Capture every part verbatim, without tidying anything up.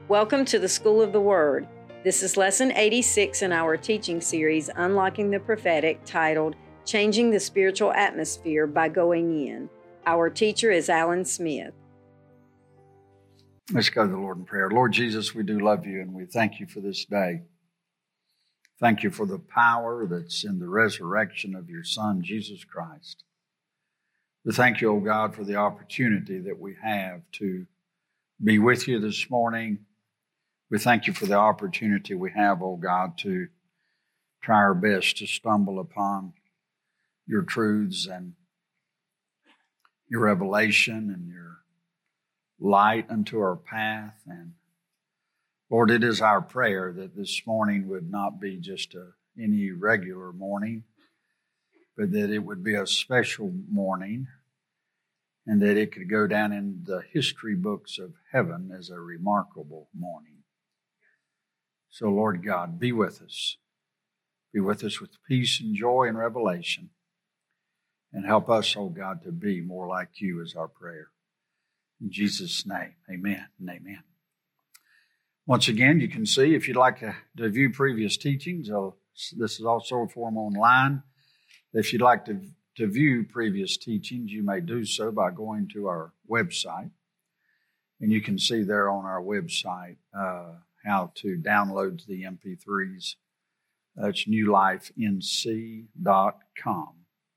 Welcome to the School of the Word. This is Lesson eighty-six in our teaching series, Unlocking the Prophetic, titled Changing the Spiritual Atmosphere by Going In. Our teacher is Alan Smith. Let's go to the Lord in prayer. Lord Jesus, we do love you and we thank you for this day. Thank you for the power that's in the resurrection of your Son, Jesus Christ. We thank you, O God, for the opportunity that we have to be with you this morning. We thank you for the opportunity we have, O God, to try our best to stumble upon your truths and your revelation and your light unto our path. And Lord, it is our prayer that this morning would not be just a, any regular morning, but that it would be a special morning and that it could go down in the history books of heaven as a remarkable morning. So, Lord God, be with us. Be with us with peace and joy and revelation. And help us, oh God, to be more like you is our prayer. In Jesus' name, amen and amen. Once again, you can see, if you'd like to, to view previous teachings, uh, this is also a form online. If you'd like to, to view previous teachings, you may do so by going to our website. And you can see there on our website uh, how to download the M P threes. That's new life N C dot com.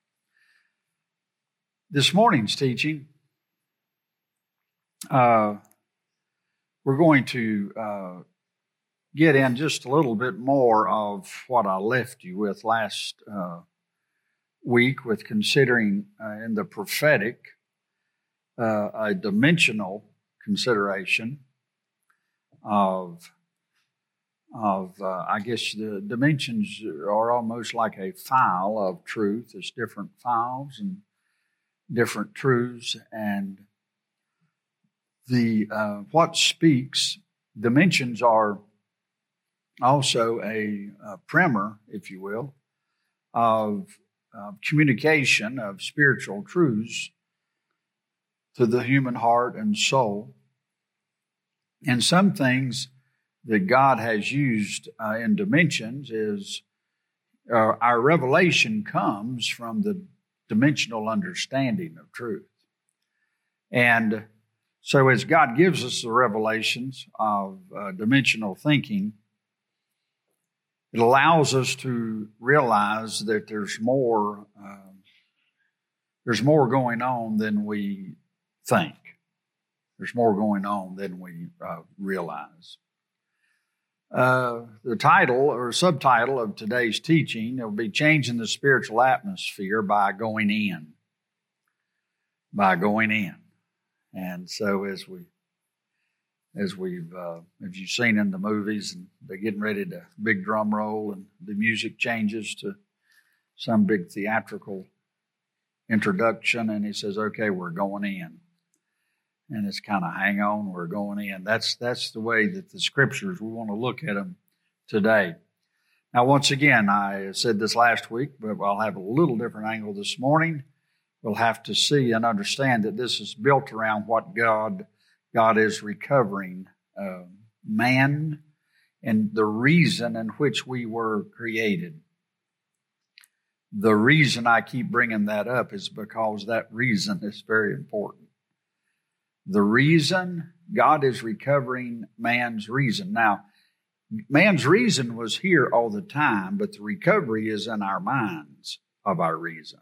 This morning's teaching, uh, we're going to uh, get in just a little bit more of what I left you with last uh, week with considering uh, in the prophetic uh, a dimensional consideration of of, uh, I guess the dimensions are almost like a file of truth. There's different files and different truths, and the uh, what speaks, dimensions are also a, a primer, if you will, of uh, communication of spiritual truths to the human heart and soul. And some things that God has used uh, in dimensions is uh, our revelation comes from the dimensional understanding of truth. And so as God gives us the revelations of uh, dimensional thinking, it allows us to realize that there's more, uh, there's more going on than we think. There's more going on than we uh, realize. Uh, the title or subtitle of today's teaching will be Changing the Spiritual Atmosphere by Going In. By going in. And so as we, as we've, uh, as you've seen in the movies, and they're getting ready to big drum roll and the music changes to some big theatrical introduction, and he says, okay, we're going in. And it's kind of hang on, we're going in. That's that's the way that the scriptures, we want to look at them today. Now, once again, I said this last week, but I'll have a little different angle this morning. We'll have to see and understand that this is built around what God, God is recovering uh, man and the reason in which we were created. The reason I keep bringing that up is because that reason is very important. The reason God is recovering man's reason. Now, man's reason was here all the time, but the recovery is in our minds of our reason.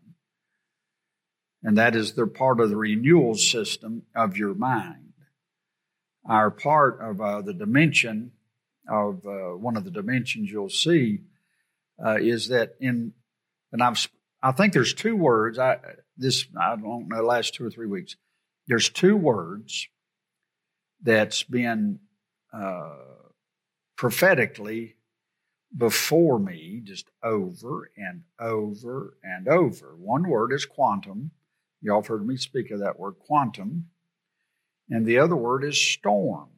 And that is the part of the renewal system of your mind. Our part of uh, the dimension of uh, one of the dimensions you'll see uh, is that in, and I've, I think there's two words, I, this, I don't know, last two or three weeks. There's two words that's been uh, prophetically before me just over and over and over. One word is quantum. Y'all have heard me speak of that word, quantum. And the other word is storm.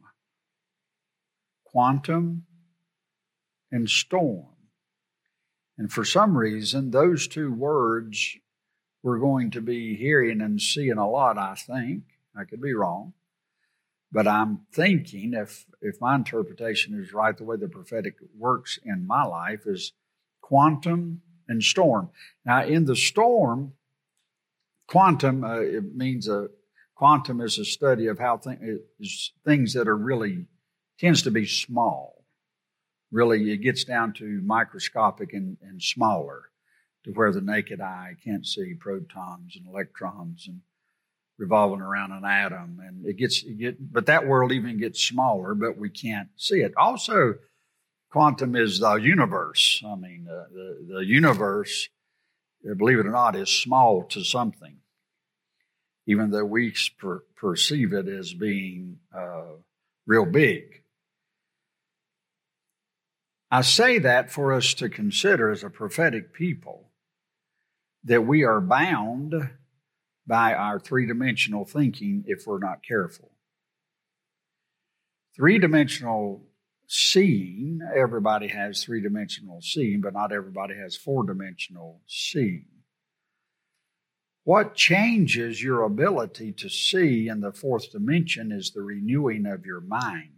Quantum and storm. And for some reason, those two words we're going to be hearing and seeing a lot, I think. I could be wrong. But I'm thinking, if if my interpretation is right, the way the prophetic works in my life is quantum and storm. Now, in the storm, quantum, uh, it means a quantum is a study of how th- things that are really, tends to be small. Really, it gets down to microscopic and, and smaller, to where the naked eye can't see protons and electrons and revolving around an atom. And it gets, it get, but that world even gets smaller, but we can't see it. Also, quantum is the universe. I mean, uh, the, the universe, believe it or not, is small to something, even though we per- perceive it as being uh, real big. I say that for us to consider as a prophetic people that we are bound by our three-dimensional thinking if we're not careful. Three-dimensional seeing, everybody has three-dimensional seeing, but not everybody has four-dimensional seeing. What changes your ability to see in the fourth dimension is the renewing of your mind.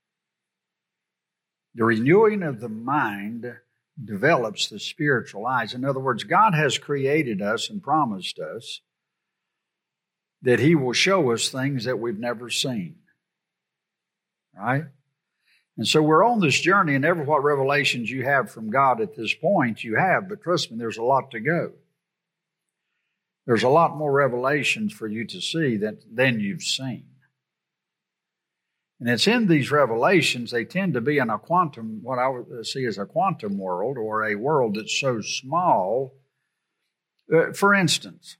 The renewing of the mind develops the spiritual eyes. In other words, God has created us and promised us that He will show us things that we've never seen. Right? And so we're on this journey, and every what revelations you have from God at this point, you have, but trust me, there's a lot to go. There's a lot more revelations for you to see than, than you've seen. And it's in these revelations, they tend to be in a quantum, what I would see as a quantum world, or a world that's so small. Uh, for instance,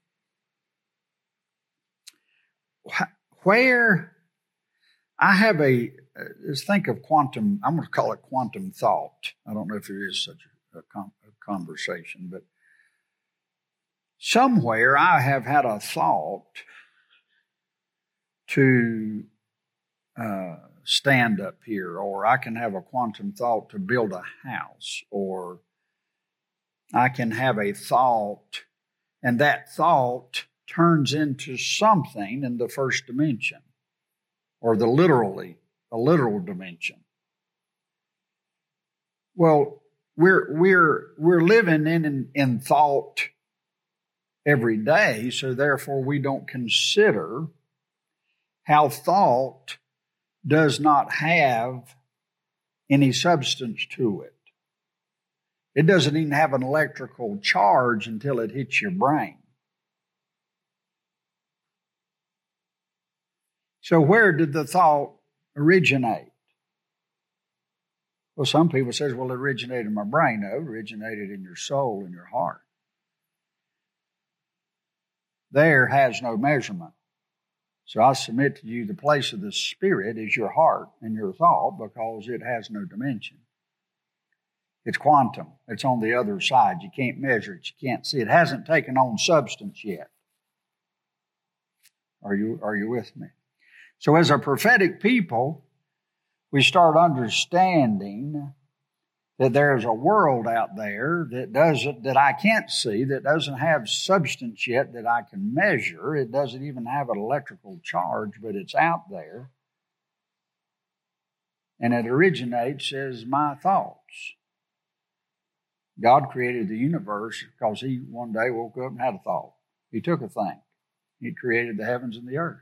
where I have a, uh, let's think of quantum, I'm going to call it quantum thought. I don't know if there is such a, a, com- a conversation, but somewhere I have had a thought to uh, stand up here, or I can have a quantum thought to build a house, or I can have a thought, and that thought turns into something in the first dimension, or the literally, a literal dimension. Well, we're we're we're living in, in in thought every day, so therefore we don't consider how thought does not have any substance to it. It doesn't even have an electrical charge until it hits your brain. So where did the thought originate? Well, some people say, well, it originated in my brain. No, it originated in your soul, in your heart. There has no measurement. So I submit to you, the place of the Spirit is your heart and your thought, because it has no dimension. It's quantum. It's on the other side. You can't measure it. You can't see it. It hasn't taken on substance yet. Are you, are you with me? So as a prophetic people, we start understanding that there's a world out there that doesn't, that I can't see, that doesn't have substance yet that I can measure. It doesn't even have an electrical charge, but it's out there. And it originates as my thoughts. God created the universe because He one day woke up and had a thought. He took a thing. He created the heavens and the earth.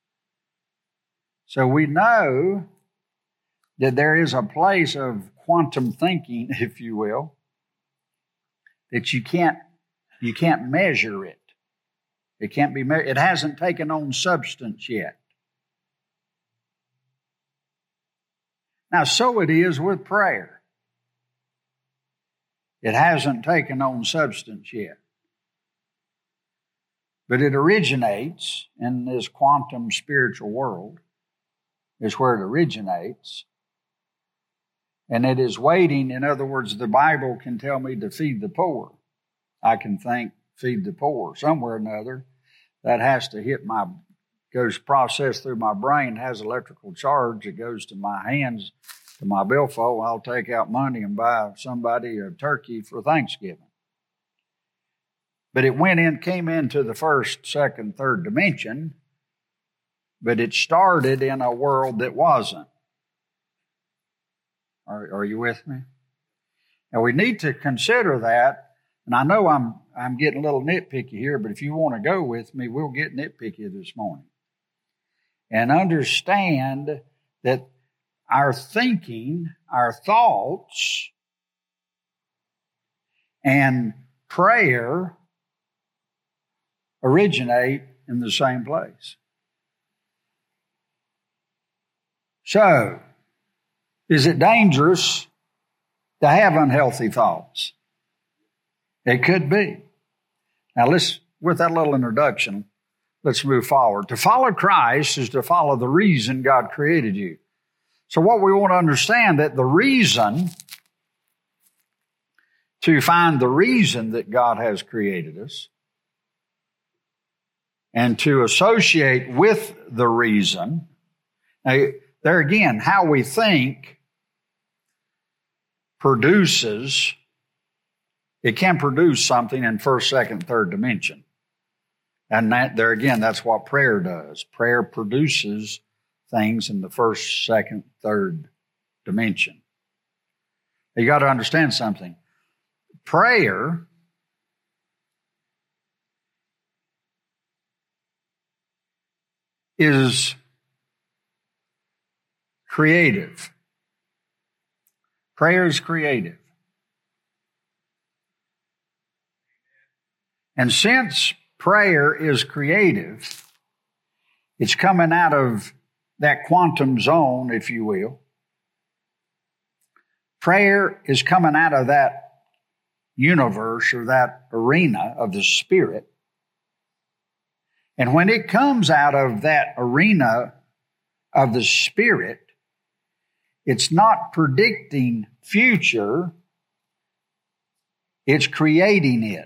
So we know that there is a place of quantum thinking, if you will, that you can't you can't measure it. It can't be measured. It hasn't taken on substance yet. Now, so it is with prayer. It hasn't taken on substance yet. But it originates in this quantum spiritual world, is where it originates. And it is waiting. In other words, the Bible can tell me to feed the poor. I can think, feed the poor. Somewhere or another, that has to hit my, goes processed through my brain, has electrical charge. It goes to my hands, to my billfold. I'll take out money and buy somebody a turkey for Thanksgiving. But it went in, came into the first, second, third dimension but it started in a world that wasn't. Are, are you with me? Now we need to consider that, and I know I'm I'm getting a little nitpicky here, but if you want to go with me, we'll get nitpicky this morning. And understand that our thinking, our thoughts, and prayer originate in the same place. So, is it dangerous to have unhealthy thoughts? It could be. Now let's, with that little introduction, let's move forward. To follow Christ is to follow the reason God created you. So what we want to understand that the reason, to find the reason that God has created us, and to associate with the reason. Now, there again, how we think produces, it can produce something in first, second, third dimension. And that, there again, that's what prayer does. Prayer produces things in the first, second, third dimension. You got to understand something. Prayer is creative. Prayer is creative. And since prayer is creative, it's coming out of that quantum zone, if you will. Prayer is coming out of that universe or that arena of the Spirit. And when it comes out of that arena of the Spirit, it's not predicting future, it's creating it.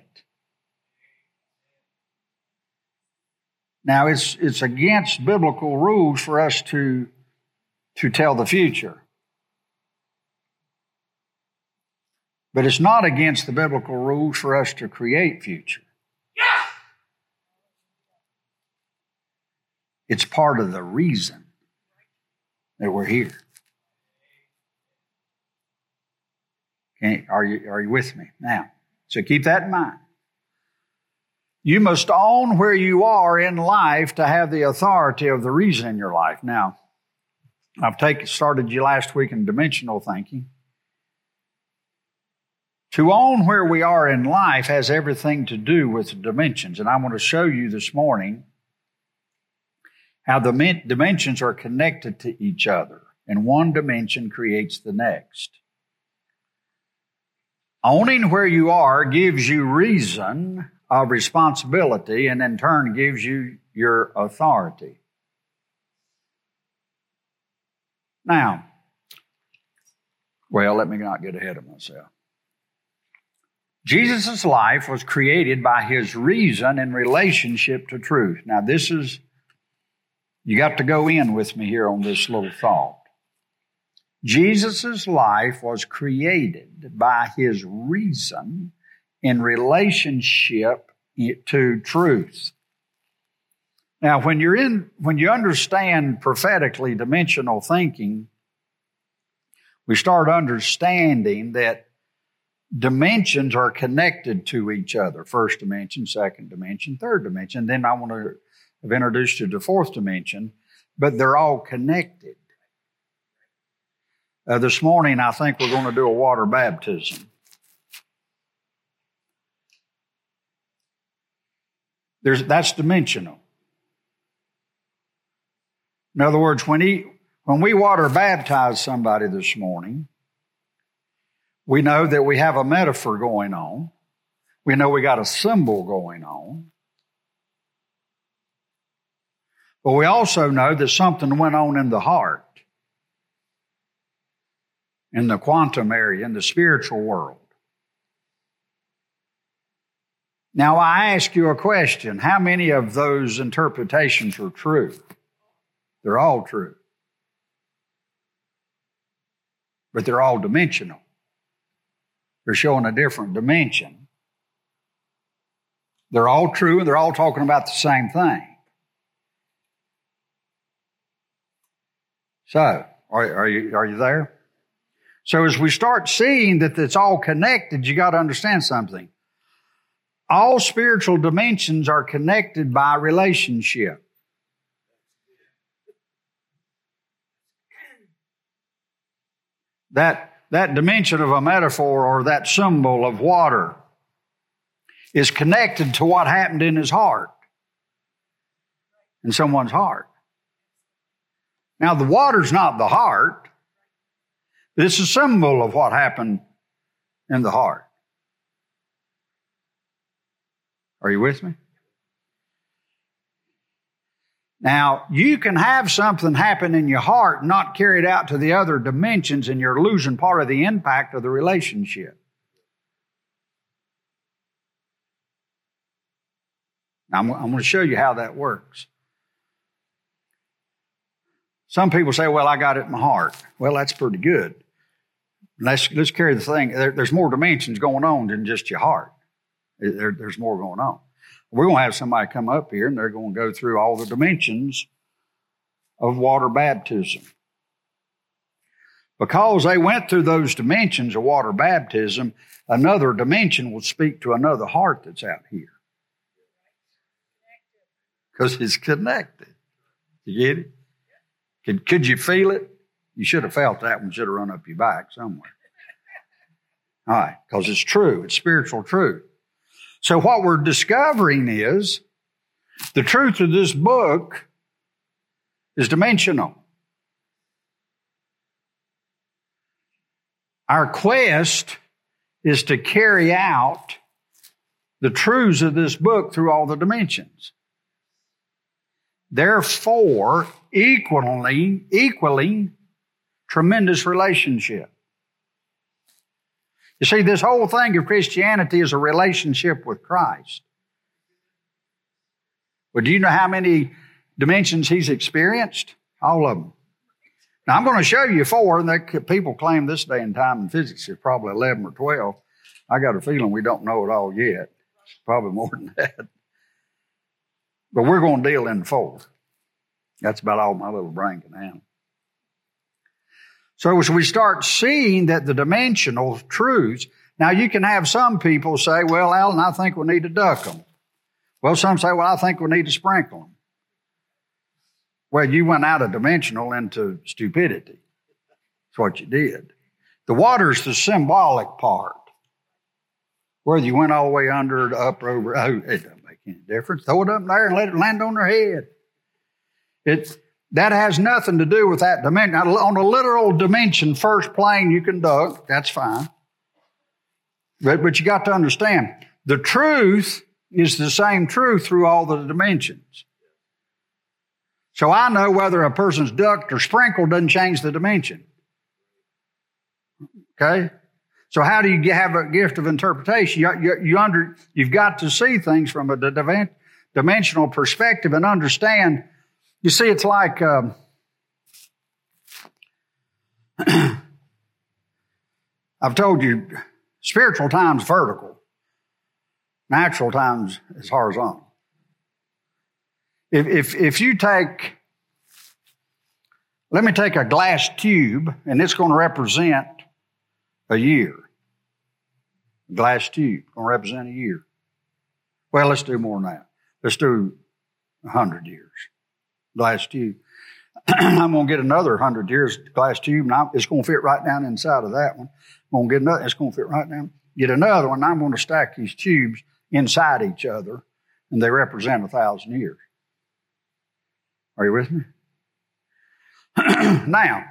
Now, it's it's against biblical rules for us to, to tell the future. But it's not against the biblical rules for us to create future. Yes! It's part of the reason that we're here. Okay, are you, are you with me? Now, so keep that in mind. You must own where you are in life to have the authority of the reason in your life. Now, I've taken, started you last week in dimensional thinking. To own where we are in life has everything to do with the dimensions. And I want to show you this morning how the dimensions are connected to each other. And one dimension creates the next. Owning where you are gives you reason of responsibility, and in turn gives you your authority. Now, well, let me not get ahead of myself. Jesus' life was created by His reason in relationship to truth. Now, this is, you got to go in with me here on this little thought. Jesus' life was created by His reason in relationship to truth. Now, when you're in, when you understand prophetically dimensional thinking, we start understanding that dimensions are connected to each other. First dimension, second dimension, third dimension. Then I want to have introduced you to the fourth dimension, but they're all connected. Uh, this morning, I think we're going to do a water baptism. There's, that's dimensional. In other words, when he, when we water baptize somebody this morning, we know that we have a metaphor going on. We know we got a symbol going on. But we also know that something went on in the heart, in the quantum area, in the spiritual world. Now, I ask you a question. How many of those interpretations are true? They're all true. But they're all dimensional. They're showing a different dimension. They're all true, and they're all talking about the same thing. So, are, are you are you there? So as we start seeing that it's all connected, you got to understand something. All spiritual dimensions are connected by relationship. That, that dimension of a metaphor or that symbol of water is connected to what happened in his heart, in someone's heart. Now, the water's not the heart. It's a symbol of what happened in the heart. Are you with me? Now, you can have something happen in your heart and not carry it out to the other dimensions, and you're losing part of the impact of the relationship. Now, I'm, I'm going to show you how that works. Some people say, well, I got it in my heart. Well, that's pretty good. Let's, let's carry the thing. There, there's more dimensions going on than just your heart. There, there's more going on. We're going to have somebody come up here, and they're going to go through all the dimensions of water baptism. Because they went through those dimensions of water baptism, another dimension will speak to another heart that's out here. Because it's connected. You get it? Could, could you feel it? You should have felt that one. Should have run up your back somewhere. All right, because it's true. It's spiritual truth. So what we're discovering is the truth of this book is dimensional. Our quest is to carry out the truths of this book through all the dimensions. Therefore, equally, equaling tremendous relationship. You see, this whole thing of Christianity is a relationship with Christ. Well, do you know how many dimensions he's experienced? All of them. Now, I'm going to show you four, and that people claim this day and time in physics is probably eleven or twelve. I got a feeling we don't know it all yet. It's probably more than that. But we're going to deal in four. That's about all my little brain can handle. So as we start seeing that the dimensional truths, now you can have some people say, well, Alan, I think we need to duck them. Well, some say, well, I think we need to sprinkle them. Well, you went out of dimensional into stupidity. That's what you did. The water's the symbolic part. Whether you went all the way under, up, or over, oh, it doesn't make any difference. Throw it up there and let it land on their head. It, that has nothing to do with that dimension. Now, on a literal dimension, first plane, you can duck. That's fine. But, but you got to understand, the truth is the same truth through all the dimensions. So I know whether a person's ducked or sprinkled doesn't change the dimension. Okay? So how do you have a gift of interpretation? You, you, you under, you've got to see things from a dimensional perspective and understand. You see, it's like um, I've told you, spiritual time's vertical. Natural time's is horizontal. If, if, if you take, let me take a glass tube, and it's going to represent a year. A glass tube going to represent a year. Well, let's do more than that. Let's do a hundred years. Glass tube. I'm going to get another hundred years glass tube, and I'm, it's going to fit right down inside of that one. I'm going to get another, it's going to fit right down. Get another one, and I'm going to stack these tubes inside each other, and they represent a thousand years. Are you with me? Now,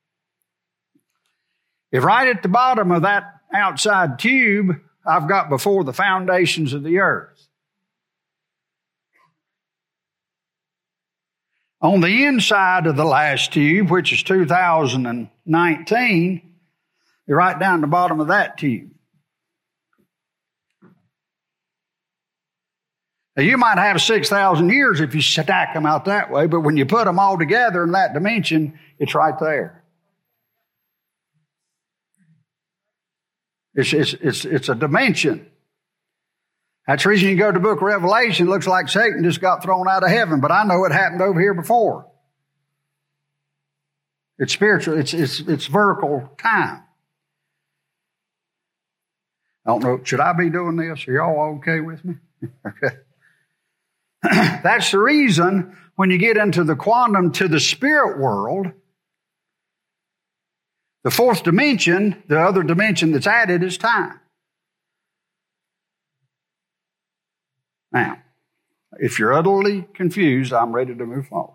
if right at the bottom of that outside tube, I've got before the foundations of the earth. On the inside of the last tube, which is two thousand nineteen, you're right down the bottom of that tube. Now, you might have six thousand years if you stack them out that way, but when you put them all together in that dimension, it's right there. It's, it's, it's, it's a dimension. That's the reason you go to the book of Revelation, it looks like Satan just got thrown out of heaven, but I know it happened over here before. It's spiritual. It's, it's, it's vertical time. I don't know. Should I be doing this? Are y'all okay with me? Okay. That's the reason when you get into the quantum to the spirit world, the fourth dimension, the other dimension that's added is time. Now, if you're utterly confused, I'm ready to move forward.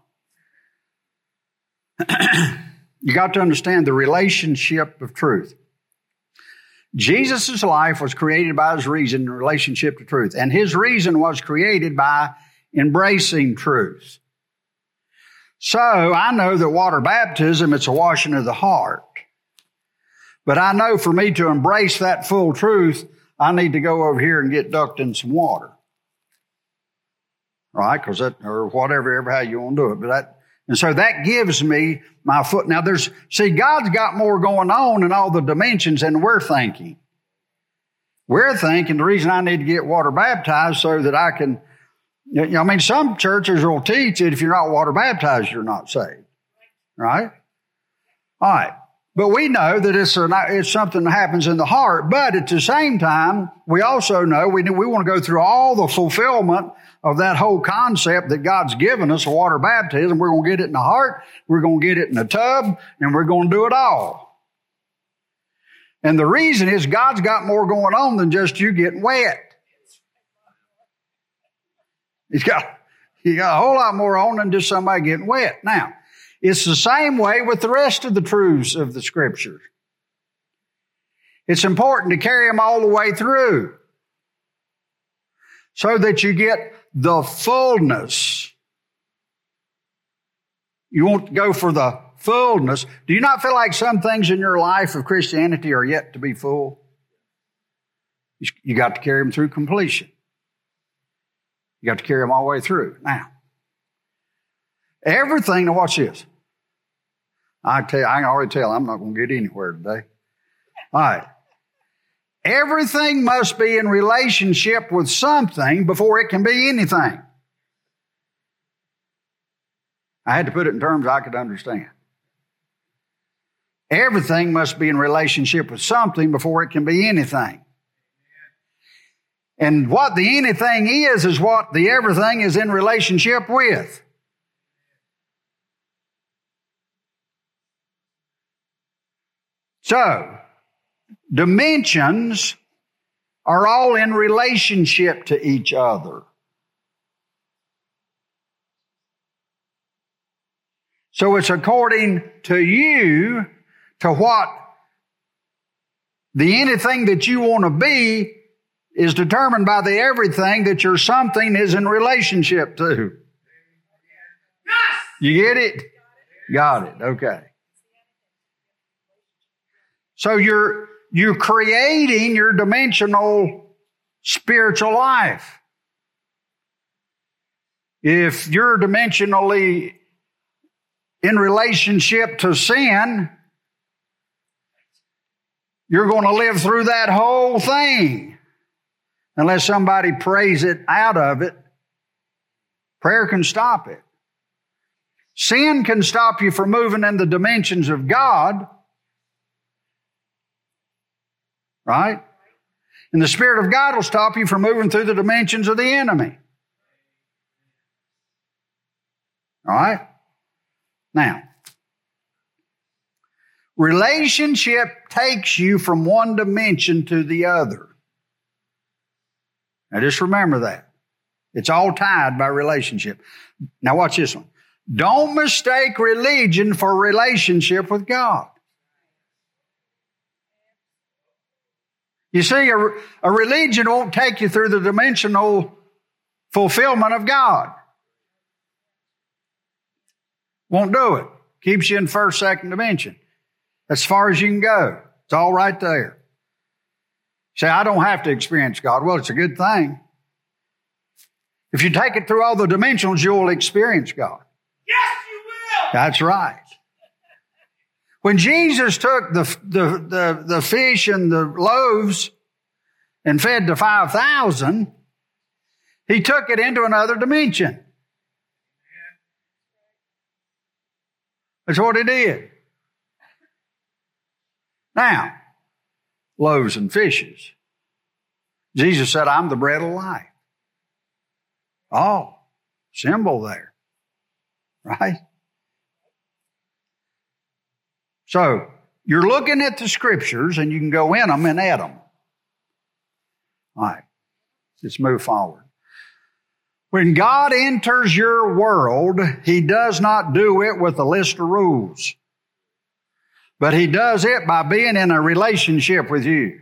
You got to understand the relationship of truth. Jesus' life was created by his reason in relationship to truth. And his reason was created by embracing truth. So I know that water baptism, it's a washing of the heart. But I know for me to embrace that full truth, I need to go over here and get dunked in some water. Right? Because that, or whatever, ever how you want to do it. But that, and so that gives me my foot. Now there's, see, God's got more going on in all the dimensions than we're thinking. We're thinking the reason I need to get water baptized so that I can, you know, I mean, some churches will teach that if you're not water baptized, you're not saved. Right? All right. But we know that it's, a, it's something that happens in the heart. But at the same time, we also know we, we want to go through all the fulfillment of that whole concept that God's given us, water baptism. We're going to get it in the heart, we're going to get it in the tub, and we're going to do it all. And the reason is God's got more going on than just you getting wet. He's got, he got a whole lot more on than just somebody getting wet. Now, it's the same way with the rest of the truths of the Scriptures. It's important to carry them all the way through so that you get the fullness. You want to go for the fullness. Do you not feel like some things in your life of Christianity are yet to be full? You got to carry them through completion. You got to carry them all the way through. Now, everything, now watch this. I tell you, I can already tell I'm not going to get anywhere today. All right. Everything must be in relationship with something before it can be anything. I had to put it in terms I could understand. Everything must be in relationship with something before it can be anything. And what the anything is, is what the everything is in relationship with. So, dimensions are all in relationship to each other. So it's according to you, to what the anything that you want to be is determined by the everything that your something is in relationship to. Yes! You get it? Got it. Okay. So you're, you're creating your dimensional spiritual life. If you're dimensionally in relationship to sin, you're going to live through that whole thing. Unless somebody prays it out of it, prayer can stop it. Sin can stop you from moving in the dimensions of God. Right? And the Spirit of God will stop you from moving through the dimensions of the enemy. All right? Now, relationship takes you from one dimension to the other. Now just remember that. It's all tied by relationship. Now watch this one. Don't mistake religion for relationship with God. You see, a, a religion won't take you through the dimensional fulfillment of God. Won't do it. Keeps you in first, second dimension. As far as you can go. It's all right there. Say, I don't have to experience God. Well, it's a good thing. If you take it through all the dimensions, you'll experience God. Yes, you will. That's right. When Jesus took the, the, the, the fish and the loaves and fed the five thousand, he took it into another dimension. That's what he did. Now, loaves and fishes. Jesus said, I'm the bread of life. Oh, symbol there, right? So, you're looking at the scriptures and you can go in them and add them. All right, let's move forward. When God enters your world, He does not do it with a list of rules, but He does it by being in a relationship with you.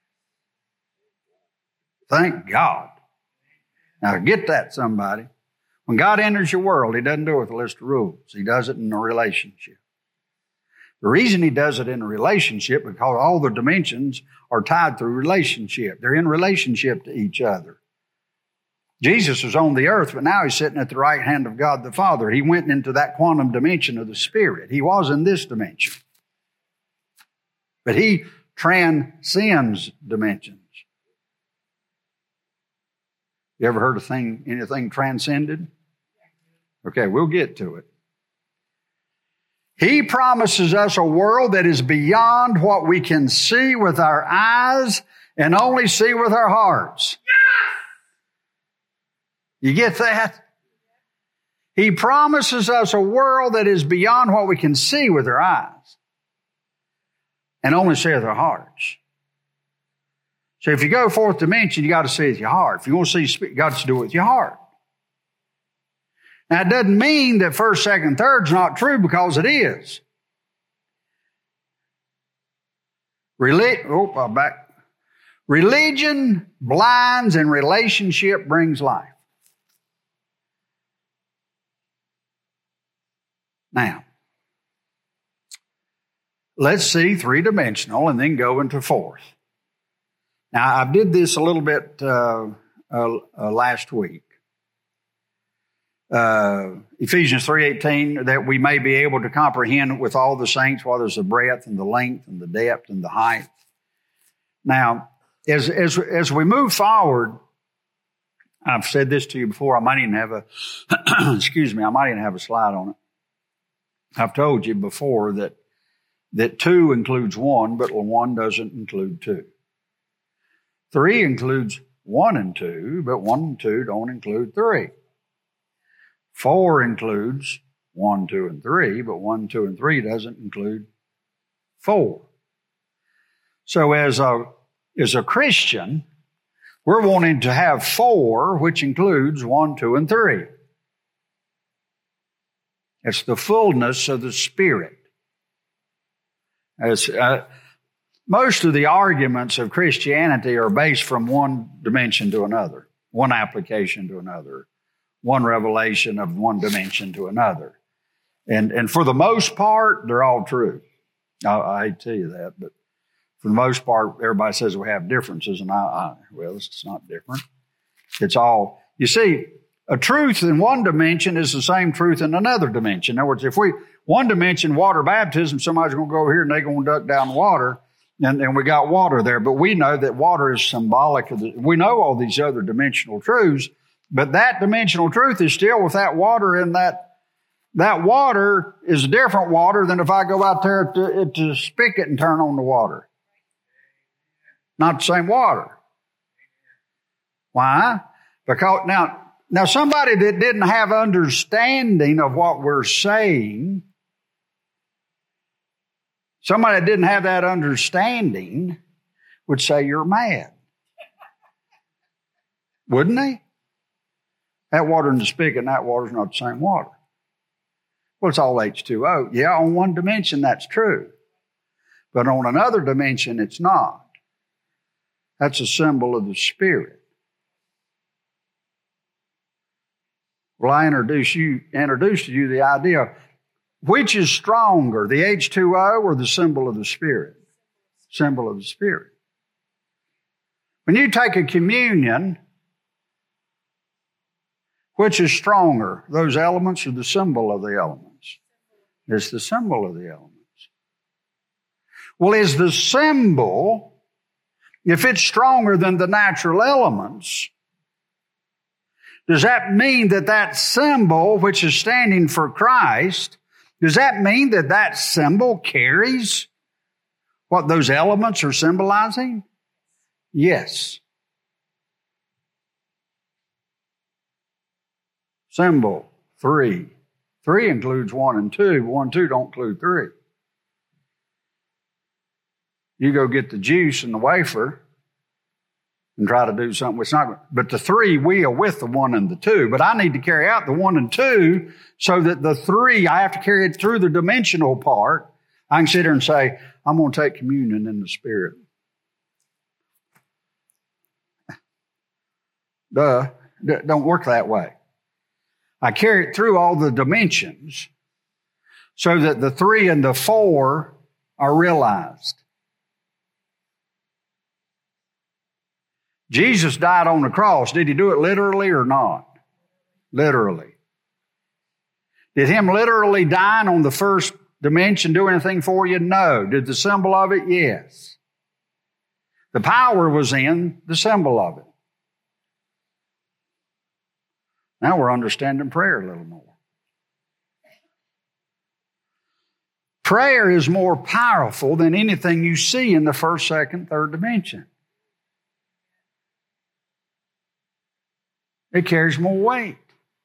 Thank God. Now get that, somebody. When God enters your world, He doesn't do it with a list of rules. He does it in a relationship. The reason He does it in a relationship, because all the dimensions are tied through relationship. They're in relationship to each other. Jesus was on the earth, but now He's sitting at the right hand of God the Father. He went into that quantum dimension of the Spirit. He was in this dimension. But He transcends dimensions. You ever heard of thing, anything transcended? Okay, we'll get to it. He promises us a world that is beyond what we can see with our eyes and only see with our hearts. You get that? He promises us a world that is beyond what we can see with our eyes and only see with our hearts. So if you go fourth dimension, you got to see with your heart. If you want to see, you got to do it with your heart. Now, it doesn't mean that first, second, third is not true, because it is. Reli- oh, I'm back. Religion blinds and relationship brings life. Now, let's see three-dimensional and then go into fourth. Now, I did this a little bit uh, uh, uh, last week. Uh, Ephesians three eighteen, that we may be able to comprehend with all the saints what is the breadth and the length and the depth and the height. Now, as as as we move forward, I've said this to you before. I might even have a excuse me. I might even have a slide on it. I've told you before that that two includes one, but one doesn't include two. Three includes one and two, but one and two don't include three. Four includes one, two, and three, but one, two, and three doesn't include four. So as a, as a Christian, we're wanting to have four, which includes one, two, and three. It's the fullness of the Spirit. As, uh, most of the arguments of Christianity are based from one dimension to another, one application to another, one revelation of one dimension to another. And and for the most part, they're all true. I, I hate to tell you that, but for the most part, everybody says we have differences, and I, I well, it's not different. It's all, you see, a truth in one dimension is the same truth in another dimension. In other words, if we, one dimension, water baptism, somebody's going to go over here and they're going to duck down water, and, and we got water there. But we know that water is symbolic of the, we know all these other dimensional truths, but that dimensional truth is still with that water in that, that water is different water than if I go out there to, to spigot and turn on the water. Not the same water. Why? Because now, now somebody that didn't have understanding of what we're saying, somebody that didn't have that understanding would say you're mad. Wouldn't they? That water in the spigot and that water's not the same water. Well, it's all H two O. Yeah, on one dimension that's true. But on another dimension it's not. That's a symbol of the Spirit. Well, I introduced you, introduced to you the idea, which is stronger, the H two O or the symbol of the Spirit? Symbol of the Spirit. When you take a communion, which is stronger, those elements or the symbol of the elements? It's the symbol of the elements. Well, is the symbol, if it's stronger than the natural elements, does that mean that that symbol, which is standing for Christ, does that mean that that symbol carries what those elements are symbolizing? Yes. Symbol, three. Three includes one and two. One and two don't include three. You go get the juice and the wafer and try to do something. It's not, but the three will with the one and the two. But I need to carry out the one and two so that the three, I have to carry it through the dimensional part. I can sit there and say, I'm going to take communion in the Spirit. Duh. D- don't work that way. I carry it through all the dimensions so that the three and the four are realized. Jesus died on the cross. Did he do it literally or not? Literally. Did him literally dying on the first dimension do anything for you? No. Did the symbol of it? Yes. The power was in the symbol of it. Now we're understanding prayer a little more. Prayer is more powerful than anything you see in the first, second, third dimension. It carries more weight.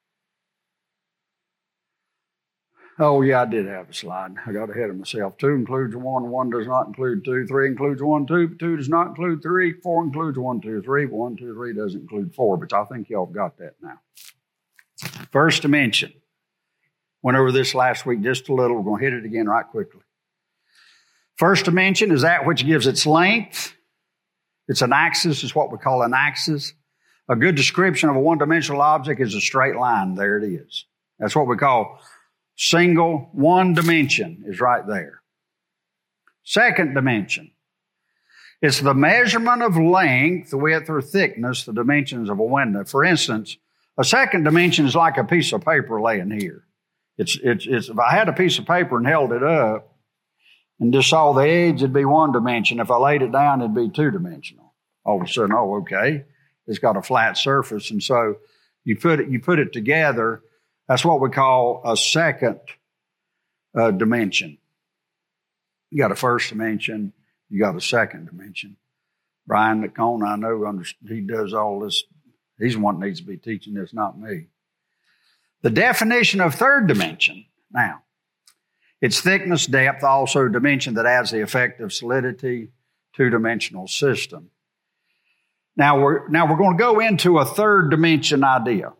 Oh, yeah, I did have a slide. I got ahead of myself. Two includes one, one does not include two. Three includes one, two, two does not include three. Four includes one, two, three. One, two, three doesn't include four, but I think y'all got that now. First dimension. Went over this last week just a little. We're going to hit it again right quickly. First dimension is that which gives its length. It's an axis, is what we call an axis. A good description of a one-dimensional object is a straight line. There it is. That's what we call single one dimension is right there. Second dimension. It's the measurement of length, width, or thickness, the dimensions of a window. For instance, a second dimension is like a piece of paper laying here. It's, it's, it's, if I had a piece of paper and held it up and just saw the edge, it'd be one dimension. If I laid it down, it'd be two dimensional. All of a sudden, oh, okay. It's got a flat surface. And so you put it, you put it together. That's what we call a second uh, dimension. You got a first dimension. You got a second dimension. Brian McCone, I know, he does all this. He's the one that needs to be teaching this, not me. The definition of third dimension. Now, it's thickness, depth, also a dimension that adds the effect of solidity, two-dimensional system. Now we're, now we're going to go into a third dimension idea.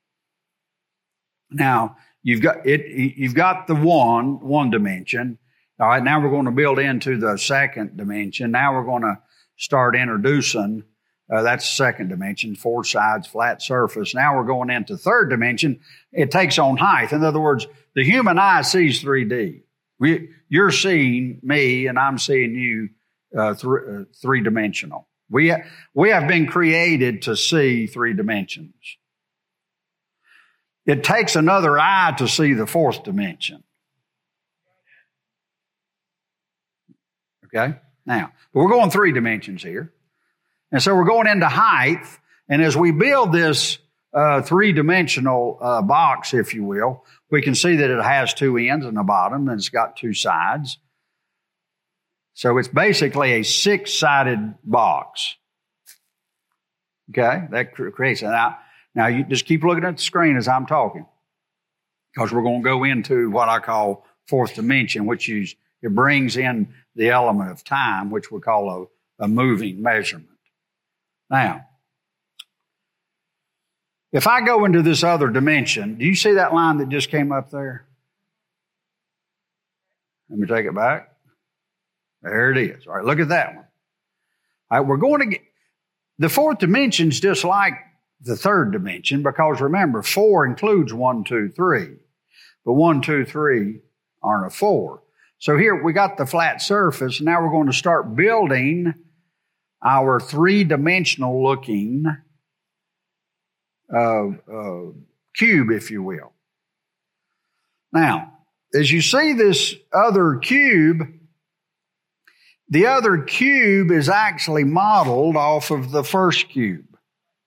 Now, you've got it, you've got the one, one dimension. All right, now we're going to build into the second dimension. Now we're going to start introducing Uh, that's second dimension, four sides, flat surface. Now we're going into third dimension. It takes on height. In other words, the human eye sees three D. We, you're seeing me and I'm seeing you uh, th- uh, three-dimensional. We, ha- we have been created to see three dimensions. It takes another eye to see the fourth dimension. Okay? Now, we're going three dimensions here. And so we're going into height, and as we build this uh, three-dimensional uh, box, if you will, we can see that it has two ends and a bottom, and it's got two sides. So it's basically a six-sided box. Okay, that creates it. Now, now you just keep looking at the screen as I'm talking, because we're going to go into what I call fourth dimension, which is it brings in the element of time, which we call a, a moving measurement. Now, if I go into this other dimension, do you see that line that just came up there? Let me take it back. There it is. All right, look at that one. All right, we're going to get, the fourth dimension is just like the third dimension because remember, four includes one, two, three. But one, two, three aren't a four. So here we got the flat surface. Now we're going to start building our three-dimensional looking uh, uh, cube, if you will. Now, as you see this other cube, the other cube is actually modeled off of the first cube.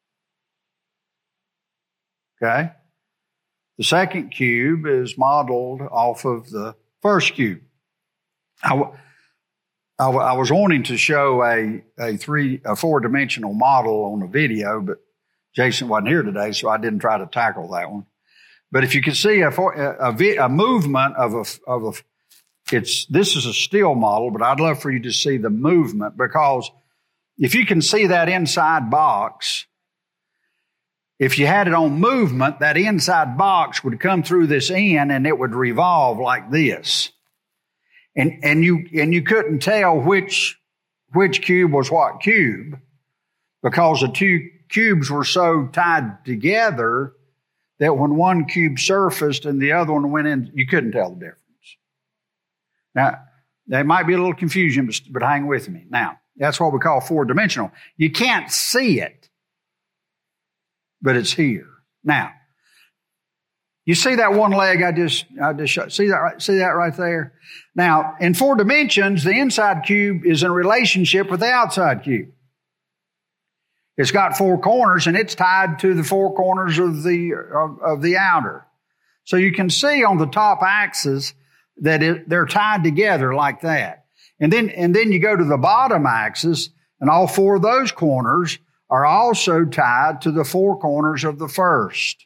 Okay? The second cube is modeled off of the first cube. I, I, w- I was wanting to show a, a three, a four-dimensional model on a video, but Jason wasn't here today, so I didn't try to tackle that one. But if you can see a, a, a, a movement of a, of a, it's, this is a still model, but I'd love for you to see the movement, because if you can see that inside box, if you had it on movement, that inside box would come through this end and it would revolve like this. And, and you, and you couldn't tell which, which cube was what cube, because the two cubes were so tied together that when one cube surfaced and the other one went in, you couldn't tell the difference. Now, there might be a little confusion, but, but hang with me. Now, that's what we call four-dimensional. You can't see it, but it's here. Now, you see that one leg I just, I just showed? See that, right, see that right there? Now, in four dimensions, the inside cube is in relationship with the outside cube. It's got four corners, and it's tied to the four corners of the, of, of the outer. So you can see on the top axis that it, they're tied together like that. And then, and then you go to the bottom axis, and all four of those corners are also tied to the four corners of the first.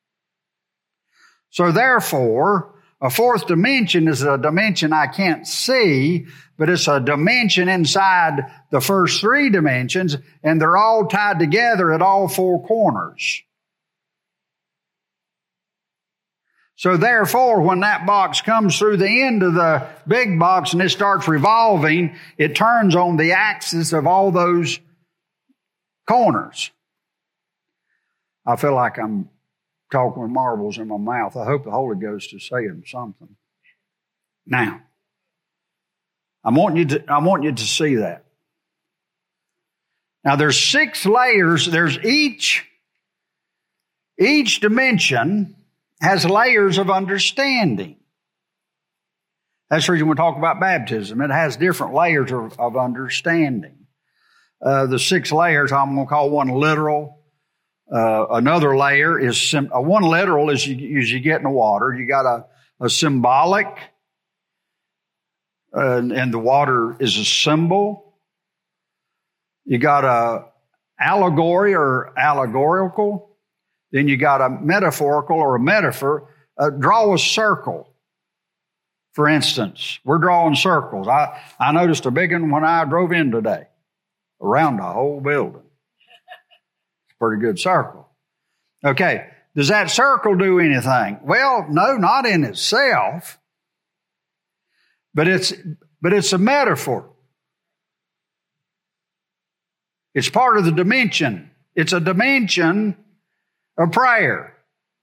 So therefore, a fourth dimension is a dimension I can't see, but it's a dimension inside the first three dimensions, and they're all tied together at all four corners. So therefore, when that box comes through the end of the big box and it starts revolving, it turns on the axis of all those corners. I feel like I'm talking with marbles in my mouth. I hope the Holy Ghost is saying something. Now, I want you to, I want you to see that. Now, there's six layers. There's each, each dimension has layers of understanding. That's the reason we talk about baptism. It has different layers of, of understanding. Uh, the six layers, I'm going to call one literal. Uh, another layer is, sim- uh, one literal is you, as you get in the water. You got a, a symbolic, uh, and, and the water is a symbol. You got a allegory or allegorical. Then you got a metaphorical or a metaphor. Uh, draw a circle. For instance, we're drawing circles. I, I noticed a big one when I drove in today, around the whole building. It's a pretty good circle. Okay, does that circle do anything? Well, no, not in itself, but it's, but it's a metaphor. It's part of the dimension. It's a dimension of prayer.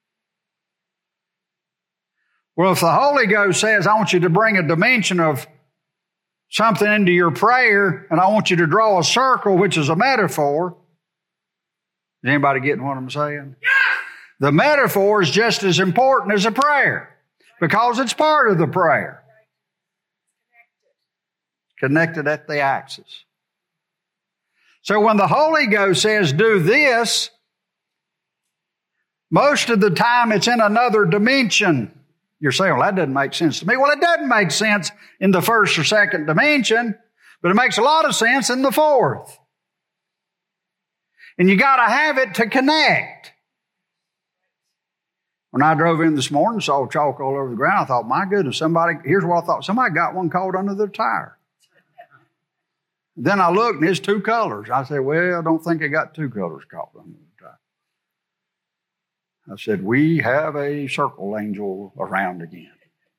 Well, if the Holy Ghost says, I want you to bring a dimension of something into your prayer, and I want you to draw a circle, which is a metaphor. Is anybody getting what I'm saying? Yes! The metaphor is just as important as a prayer, because it's part of the prayer. Connected at the axis. So when the Holy Ghost says, do this, most of the time it's in another dimension. You're saying, well, that doesn't make sense to me. Well, it doesn't make sense in the first or second dimension, but it makes a lot of sense in the fourth. And you got to have it to connect. When I drove in this morning, saw chalk all over the ground, I thought, my goodness, somebody, here's what I thought, somebody got one caught under their tire. Then I looked, and it's two colors. I said, well, I don't think they got two colors caught under the tire. I said, we have a circle angel around again.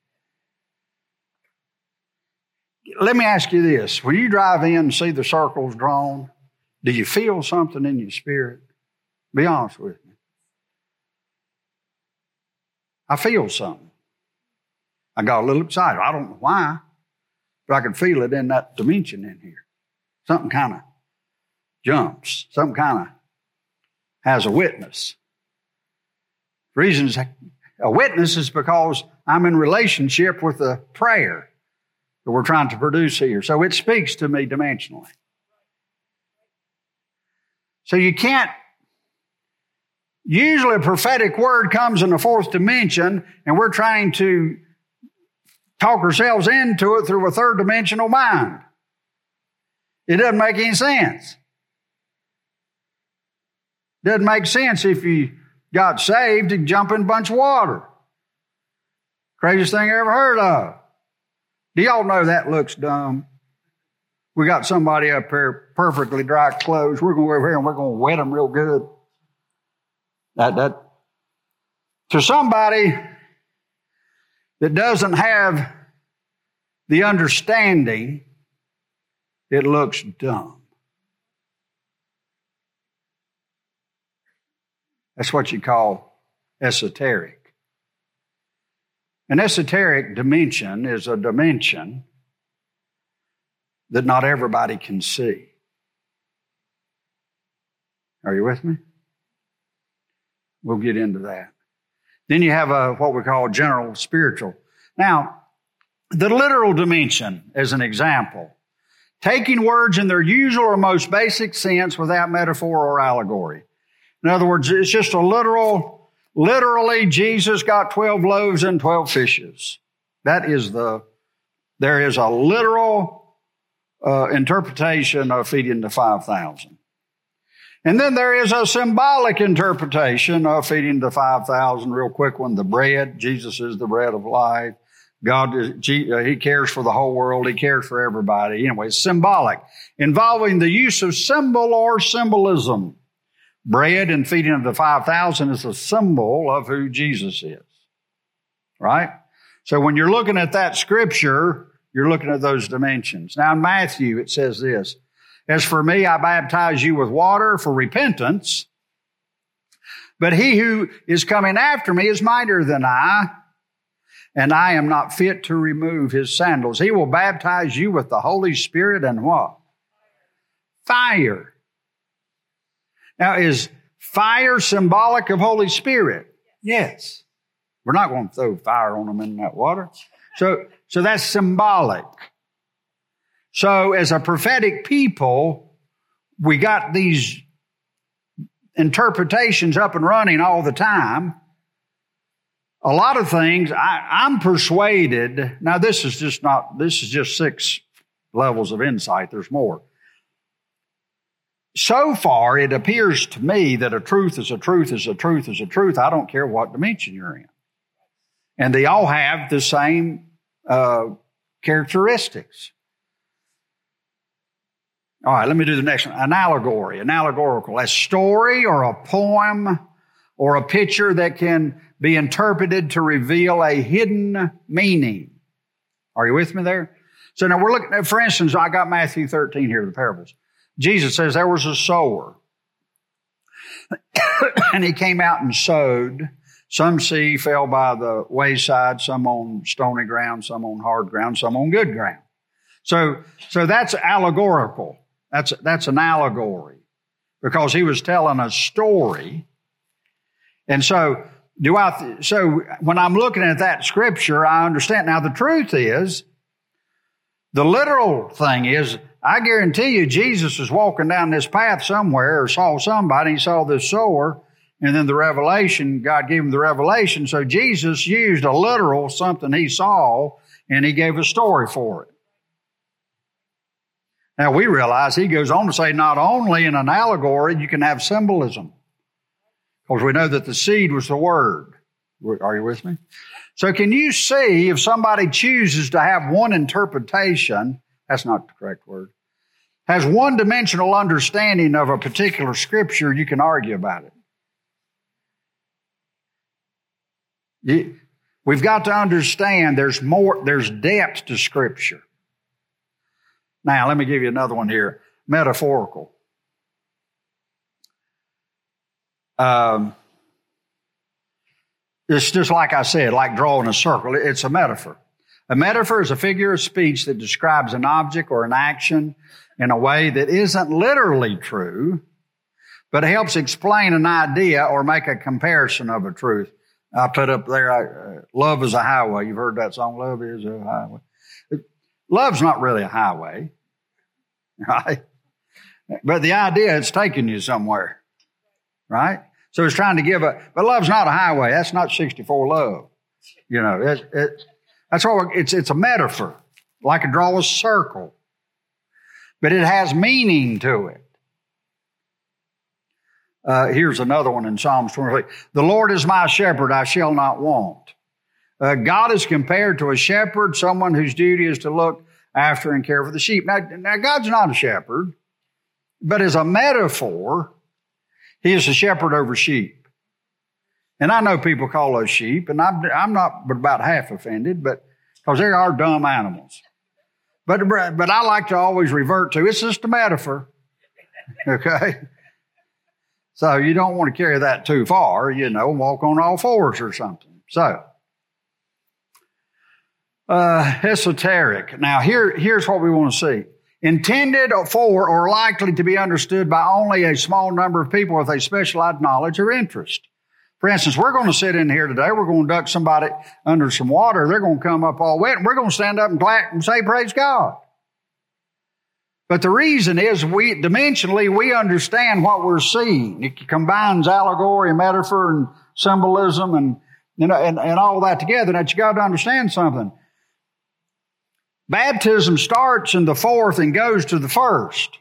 Let me ask you this. When you drive in and see the circles drawn, do you feel something in your spirit? Be honest with me. I feel something. I got a little excited. I don't know why, but I can feel it in that dimension in here. Something kind of jumps. Something kind of has a witness. The reason is a witness is because I'm in relationship with the prayer that we're trying to produce here. So it speaks to me dimensionally. So you can't, usually a prophetic word comes in the fourth dimension, and we're trying to talk ourselves into it through a third dimensional mind. It doesn't make any sense. Doesn't make sense if you got saved to jump in a bunch of water. Craziest thing I ever heard of. Do y'all know that looks dumb? We got somebody up here, perfectly dry clothes. We're going to go over here and we're going to wet them real good. That, that, to somebody that doesn't have the understanding, it looks dumb. That's what you call esoteric. An esoteric dimension is a dimension that not everybody can see. Are you with me? We'll get into that. Then you have a what we call general spiritual. Now, the literal dimension, as an example, taking words in their usual or most basic sense without metaphor or allegory. In other words, it's just a literal, literally, Jesus got twelve loaves and twelve fishes. That is the, there is a literal uh, interpretation of feeding the five thousand. And then there is a symbolic interpretation of feeding the five thousand. Real quick one, the bread. Jesus is the bread of life. God, is, He cares for the whole world. He cares for everybody. Anyway, it's symbolic, involving the use of symbol or symbolism. Bread and feeding of the five thousand is a symbol of who Jesus is. Right? So when you're looking at that scripture, you're looking at those dimensions. Now in Matthew, it says this, as for me, I baptize you with water for repentance, but he who is coming after me is mightier than I, and I am not fit to remove his sandals. He will baptize you with the Holy Spirit and what? Fire. Now, is fire symbolic of Holy Spirit? Yes. We're not going to throw fire on them in that water. So, so that's symbolic. So as a prophetic people, we got these interpretations up and running all the time. A lot of things, I, I'm persuaded, now this is just not, this is just six levels of insight. There's more. So far, it appears to me that a truth is a truth is a truth is a truth. I don't care what dimension you're in. And they all have the same uh, characteristics. All right, let me do the next one. An allegory, an allegorical, a story or a poem or a picture that can be interpreted to reveal a hidden meaning. Are you with me there? So now we're looking at, for instance, I got Matthew thirteen here, the parables. Jesus says there was a sower, and he came out and sowed. Some seed fell by the wayside, some on stony ground, some on hard ground, some on good ground. So, so that's allegorical. That's, that's an allegory because he was telling a story. And so do I, th- so when I'm looking at that scripture, I understand. Now the truth is, the literal thing is, I guarantee you Jesus was walking down this path somewhere or saw somebody, he saw this sower, and then the revelation, God gave him the revelation. So Jesus used a literal something he saw, and he gave a story for it. Now we realize he goes on to say not only in an allegory you can have symbolism, because we know that the seed was the word. Are you with me? So can you see if somebody chooses to have one interpretation, that's not the correct word, has one-dimensional understanding of a particular scripture, you can argue about it. You, we've got to understand there's more, there's depth to scripture. Now, let me give you another one here. Metaphorical. Um, it's just like I said, like drawing a circle. It's a metaphor. A metaphor is a figure of speech that describes an object or an action in a way that isn't literally true, but helps explain an idea or make a comparison of a truth. I put up there, uh, love is a highway. You've heard that song, Love is a Highway. Love's not really a highway, right? But the idea is taking you somewhere, right? So it's trying to give a, but love's not a highway. That's not sixty-four love. You know, it, it, that's all, it's, it's a metaphor, like a draw a circle. but it has meaning to it. Uh, here's another one in Psalms twenty-three. The Lord is my shepherd, I shall not want. Uh, God is compared to a shepherd, someone whose duty is to look after and care for the sheep. Now, now God's not a shepherd, but as a metaphor, He is a shepherd over sheep. And I know people call those sheep, and I'm, I'm not but about half offended, but because they are dumb animals. But, but I like to always revert to, it's just a metaphor. Okay? So you don't want to carry that too far, you know, walk on all fours or something. So, uh, esoteric. Now here, here's what we want to see. Intended for or likely to be understood by only a small number of people with a specialized knowledge or interest. For instance, we're going to sit in here today. We're going to duck somebody under some water. They're going to come up all wet, and we're going to stand up and clap and say, praise God. But the reason is we, dimensionally, we understand what we're seeing. It combines allegory, metaphor, and symbolism, and, you know, and, and all that together. That you got to understand something. Baptism starts in the fourth and goes to the first.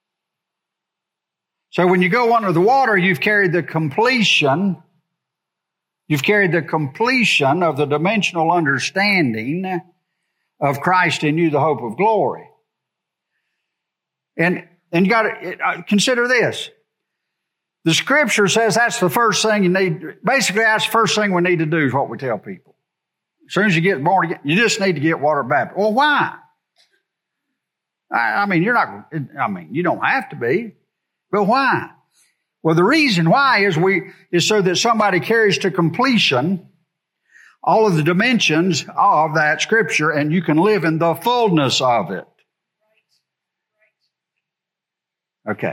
So when you go under the water, you've carried the completion, you've carried the completion of the dimensional understanding of Christ in you, the hope of glory. And, and you got to consider this. The Scripture says that's the first thing you need. Basically, that's the first thing we need to do is what we tell people. As soon as you get born again, you just need to get water baptized. Well, why? I, I mean, you're not, I mean, you don't have to be, but why? Well, the reason why is we, is so that somebody carries to completion all of the dimensions of that Scripture and you can live in the fullness of it. Okay.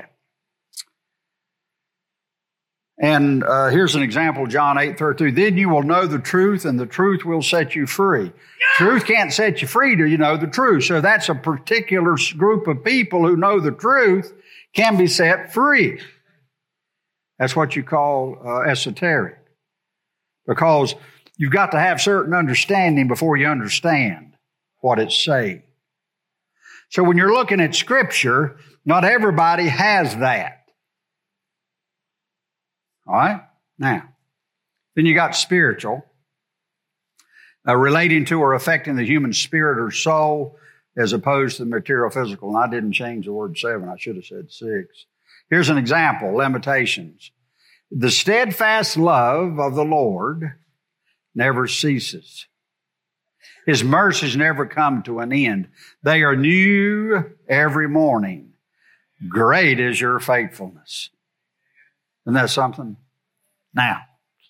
And uh, here's an example, John eight thirty-two. Then you will know the truth, and the truth will set you free. Yeah. Truth can't set you free till you know the truth. So that's a particular group of people who know the truth can be set free. That's what you call uh, esoteric. Because you've got to have certain understanding before you understand what it's saying. So when you're looking at Scripture, not everybody has that. All right? Now, then you got spiritual, uh, relating to or affecting the human spirit or soul as opposed to the material physical. And I didn't change the word seven. I should have said six. Here's an example, limitations. The steadfast love of the Lord never ceases. His mercies never come to an end. They are new every morning. Great is your faithfulness. Isn't that something? Now,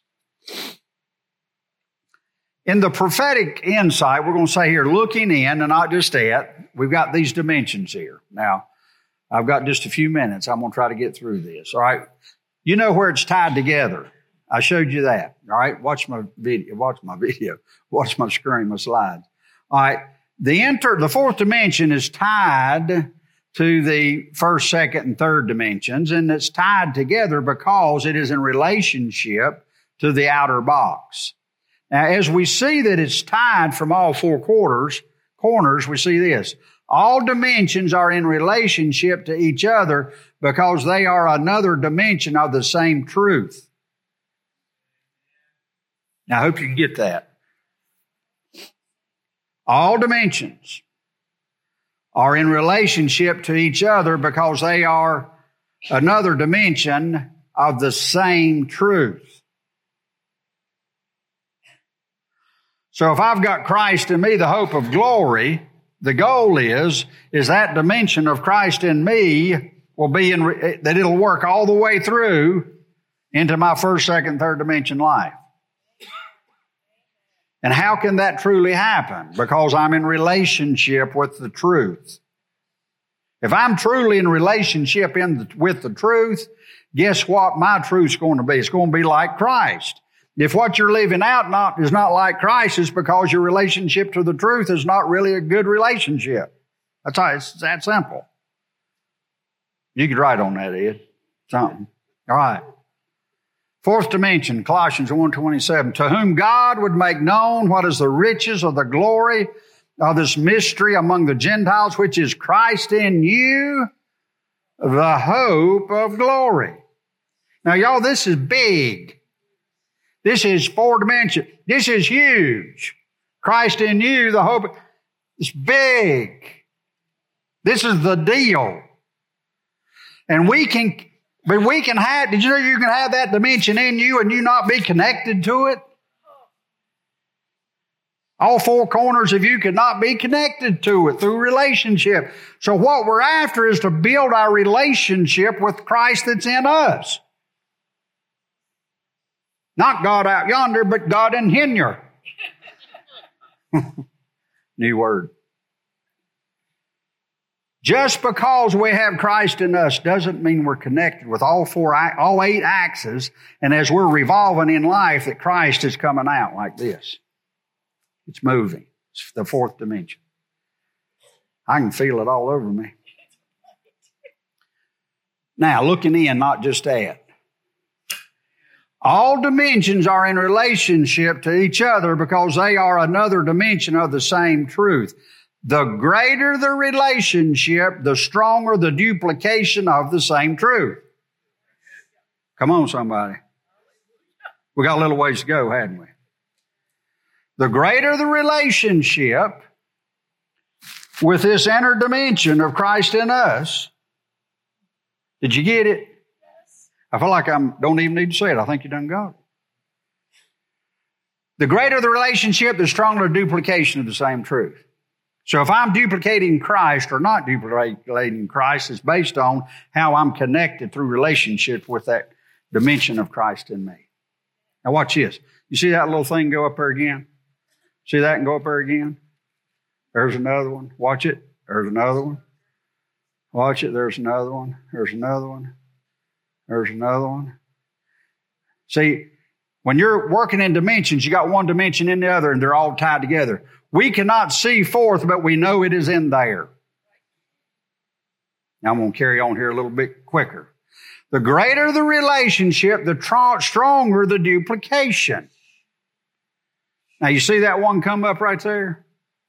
in the prophetic insight, we're going to say here, looking in and not just at, we've got these dimensions here. Now, I've got just a few minutes. I'm going to try to get through this. All right. You know where it's tied together. I showed you that. All right. Watch my video. Watch my video. Watch my screen, my slides. All right. The inter, the fourth dimension is tied to the first, second, and third dimensions, and it's tied together because it is in relationship to the outer box. Now, as we see that it's tied from all four quarters, corners, we see this. All dimensions are in relationship to each other because they are another dimension of the same truth. Now, I hope you can get that. All dimensions are in relationship to each other because they are another dimension of the same truth. So if I've got Christ in me, the hope of glory, the goal is, is that dimension of Christ in me will be in, that it'll work all the way through into my first, second, third dimension life. And how can that truly happen? Because I'm in relationship with the truth. If I'm truly in relationship in the, with the truth, guess what my truth's going to be? It's going to be like Christ. If what you're living out not is not like Christ, it's because your relationship to the truth is not really a good relationship. That's how it's that simple. You could write on that, Ed. Something. All right. Fourth dimension, Colossians one twenty-seven, to whom God would make known what is the riches of the glory of this mystery among the Gentiles, which is Christ in you, the hope of glory. Now, y'all, this is big. This is four dimensions. This is huge. Christ in you, the hope. It's big. This is the deal. And we can, but we can have, did you know you can have that dimension in you and you not be connected to it? All four corners of you could not be connected to it through relationship. So what we're after is to build our relationship with Christ that's in us. Not God out yonder, but God in here. New word. Just because we have Christ in us doesn't mean we're connected with all four, all eight axes, and as we're revolving in life that Christ is coming out like this. It's moving. It's the fourth dimension. I can feel it all over me. Now, looking in, not just at. All dimensions are in relationship to each other because they are another dimension of the same truth. The greater the relationship, the stronger the duplication of the same truth. Come on, somebody. We got a little ways to go, hadn't we? The greater the relationship with this inner dimension of Christ in us. Did you get it? Yes. I feel like I don't even need to say it. I think you done got it. The greater the relationship, the stronger the duplication of the same truth. So if I'm duplicating Christ or not duplicating Christ, it's based on how I'm connected through relationship with that dimension of Christ in me. Now watch this. You see that little thing go up there again? See that and go up there again? There's another one. Watch it. There's another one. Watch it. There's another one. There's another one. There's another one. See, when you're working in dimensions, you got one dimension in the other and they're all tied together. We cannot see forth, but we know it is in there. Now I'm going to carry on here a little bit quicker. The greater the relationship, the tr- stronger the duplication. Now, you see that one come up right there?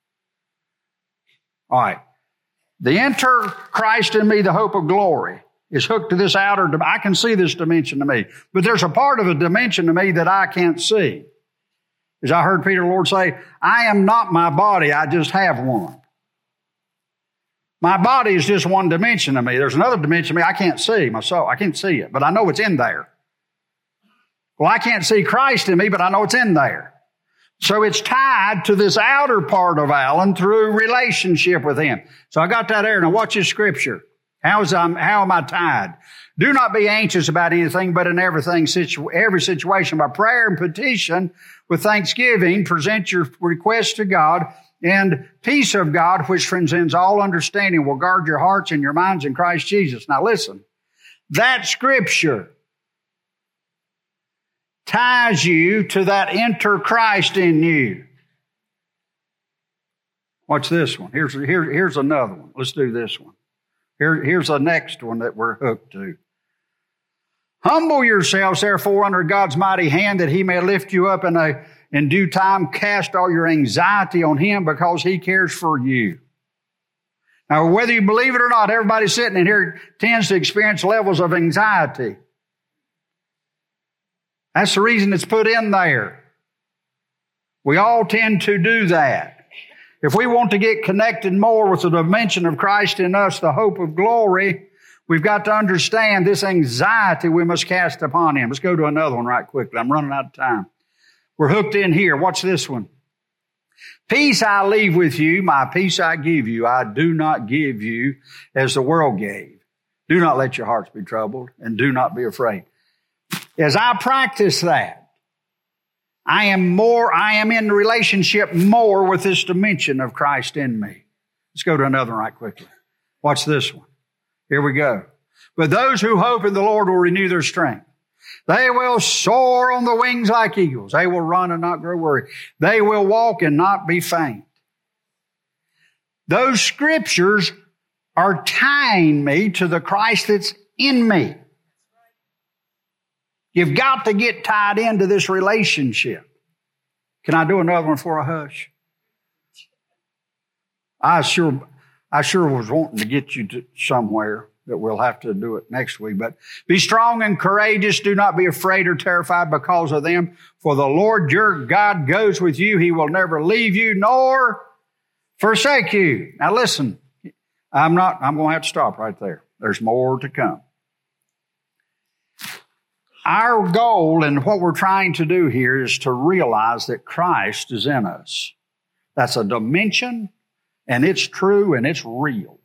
All right. The enter Christ in me, the hope of glory, is hooked to this outer dimension. I can see this dimension to me, but there's a part of a dimension to me that I can't see. As I heard Peter the Lord say, I am not my body, I just have one. My body is just one dimension to me. There's another dimension to me I can't see, my soul. I can't see it, but I know it's in there. Well, I can't see Christ in me, but I know it's in there. So it's tied to this outer part of Alan through relationship with Him. So I got that there. Now watch this scripture. How, is I, how am I tied? Do not be anxious about anything, but in everything, situ, every situation by prayer and petition with thanksgiving, present your requests to God, and peace of God, which transcends all understanding, will guard your hearts and your minds in Christ Jesus. Now listen, that scripture ties you to that enter Christ in you. Watch this one. Here's, here, here's another one. Let's do this one. Here, here's the next one that we're hooked to. Humble yourselves, therefore, under God's mighty hand, that He may lift you up in a in due time. Cast all your anxiety on Him, because He cares for you. Now, whether you believe it or not, everybody sitting in here tends to experience levels of anxiety. That's the reason it's put in there. We all tend to do that. If we want to get connected more with the dimension of Christ in us, the hope of glory, we've got to understand this anxiety we must cast upon Him. Let's go to another one right quickly. I'm running out of time. We're hooked in here. Watch this one. Peace I leave with you, my peace I give you. I do not give you as the world gave. Do not let your hearts be troubled, and do not be afraid. As I practice that, I am more, I am in relationship more with this dimension of Christ in me. Let's go to another one right quickly. Watch this one. Here we go. But those who hope in the Lord will renew their strength. They will soar on the wings like eagles. They will run and not grow weary. They will walk and not be faint. Those scriptures are tying me to the Christ that's in me. You've got to get tied into this relationship. Can I do another one before I hush? I sure, I sure was wanting to get you to somewhere that we'll have to do it next week. But be strong and courageous. Do not be afraid or terrified because of them. For the Lord your God goes with you. He will never leave you nor forsake you. Now listen, I'm not, I'm going to have to stop right there. There's more to come. Our goal and what we're trying to do here is to realize that Christ is in us. That's a dimension, and it's true and it's real.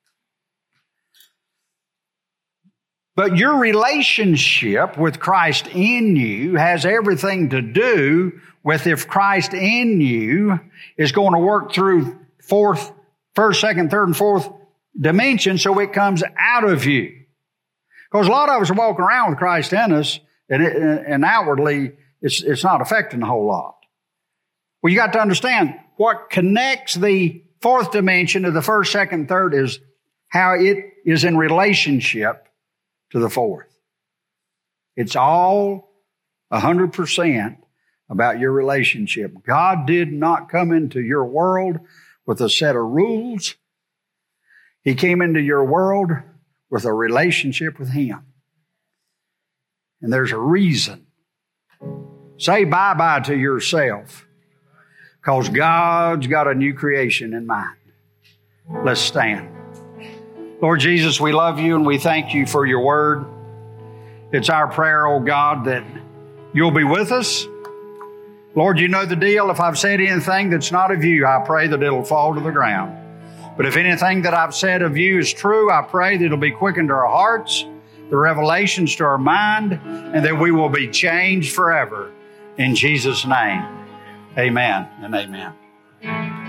But your relationship with Christ in you has everything to do with if Christ in you is going to work through fourth, first, second, third, and fourth dimension so it comes out of you. Because a lot of us are walking around with Christ in us, and, it, and outwardly it's, it's not affecting a whole lot. Well, you got to understand what connects the fourth dimension to the first, second, third is how it is in relationship to the fourth. It's all one hundred percent about your relationship. God did not come into your world with a set of rules. He came into your world with a relationship with Him. And there's a reason. Say bye-bye to yourself, because God's got a new creation in mind. Let's stand. Lord Jesus, we love you and we thank you for your word. It's our prayer, oh God, that you'll be with us. Lord, you know the deal. If I've said anything that's not of you, I pray that it'll fall to the ground. But if anything that I've said of you is true, I pray that it'll be quickened to our hearts, the revelations to our mind, and that we will be changed forever. In Jesus' name, amen and amen.